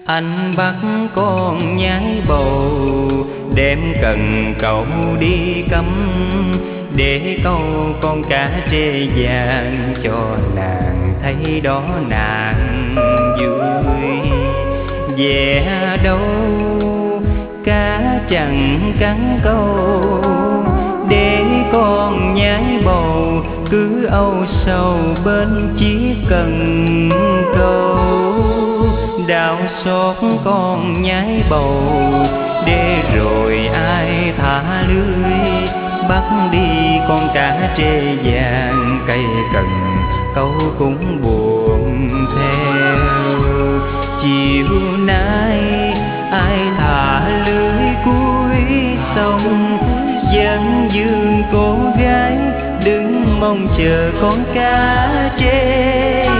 Anh bắt con nhái bầu, đem cần cậu đi cắm, để câu con cá trê vàng cho nàng thấy đó nàng vui. Về đâu cá chẳng cắn câu, để con nhái bầu cứ âu sầu bên chiếc cần câu. Đau xót con nhái bầu, để rồi ai thả lưới, bắt đi con cá trê vàng. Cây cần câu cũng buồn theo. Chiều nay ai thả lưới cuối sông, vẫn dương cô gái đứng mong chờ con cá trê